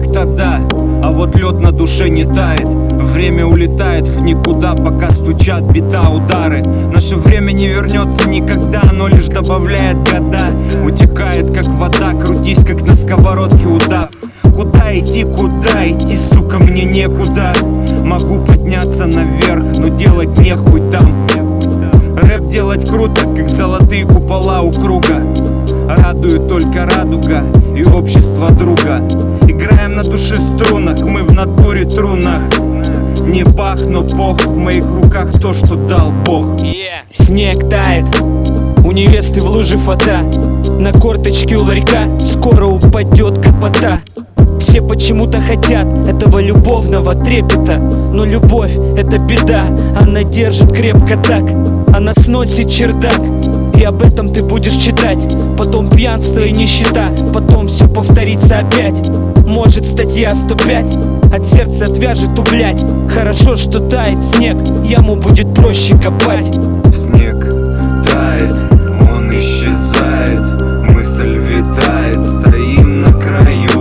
как-то да, а вот лед на душе не тает. Время улетает в никуда, пока стучат бита удары. Наше время не вернется никогда, оно лишь добавляет года. Утекает как вода, крутись как на сковородке удав. Куда идти, сука, мне некуда. Могу подняться наверх, но делать нехуй там. Рэп делать круто, как золотые купола у круга. Радует только радуга и общество друга. Играем на душе струнах, мы в натуре трунах. Не бах, но бог, в моих руках то, что дал Бог. Снег тает, у невесты в луже фата. На корточке у ларька скоро упадет капота. Все почему-то хотят этого любовного трепета, но любовь — это беда, она держит крепко так. Она сносит чердак, и об этом ты будешь читать. Потом пьянство и нищета, потом все повторится опять. Может, статья 105 от сердца отвяжетублять. Хорошо, что тает снег, яму будет проще копать. Снег тает, он исчезает, мысль витает, стоим на краю.